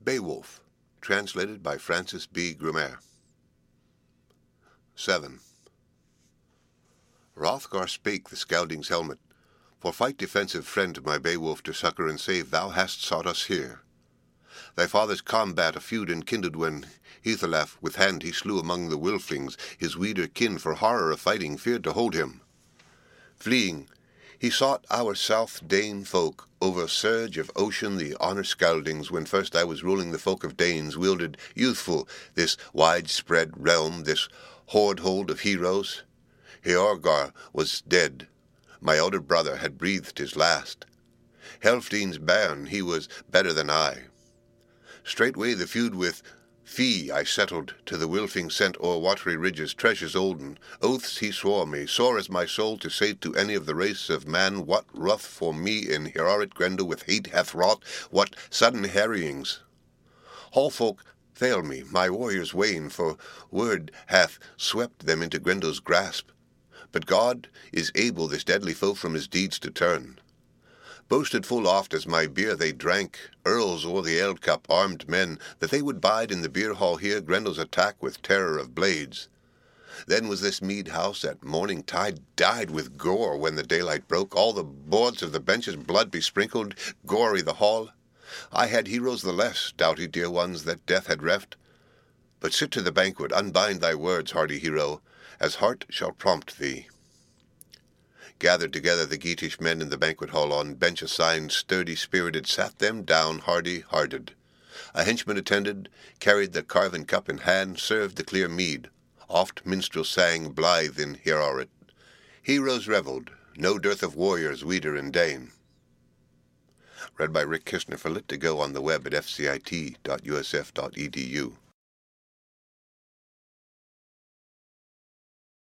Beowulf, translated by Francis B. Grumer. 7. Hrothgar spake the Scyldings' helmet, For fight defensive friend, my Beowulf, to succour and save, thou hast sought us here. Thy father's combat a feud enkindled when Aethelaf with hand he slew among the Wylfings, his weeder kin for horror of fighting feared to hold him. Fleeing, he sought our South Dane folk over surge of ocean, the honour Scyldings, when first I was ruling the folk of Danes, wielded youthful this widespread realm, this hoard-hold of heroes. Heorgar was dead. My elder brother had breathed his last. Helfdene's bairn, he was better than I. Straightway the feud with Fee I settled, to the Wylfing sent o'er watery ridges treasures olden. Oaths he swore me, sore as my soul, to say to any of the race of man what wrath for me in Heorot Grendel with hate hath wrought, what sudden harryings. Hallfolk fail me, my warriors wane, for word hath swept them into Grendel's grasp. But God is able this deadly foe from his deeds to turn. Boasted full oft as my beer they drank, earls o'er the ale cup, armed men, that they would bide in the beer hall hear Grendel's attack with terror of blades. Then was this mead house at morning tide dyed with gore when the daylight broke, all the boards of the benches blood besprinkled, gory the hall. I had heroes the less, doughty dear ones that death had reft. But sit to the banquet, unbind thy words, hardy hero, as heart shall prompt thee. Gathered together the Geatish men in the banquet hall, on bench assigned, sturdy-spirited, sat them down hardy-hearted. A henchman attended, carried the carven cup in hand, served the clear mead. Oft minstrel sang blithe in Heorot. Heroes revelled, no dearth of warriors, Wieder and Dane. Read by Rick Kistner for Lit2Go on the web at fcit.usf.edu.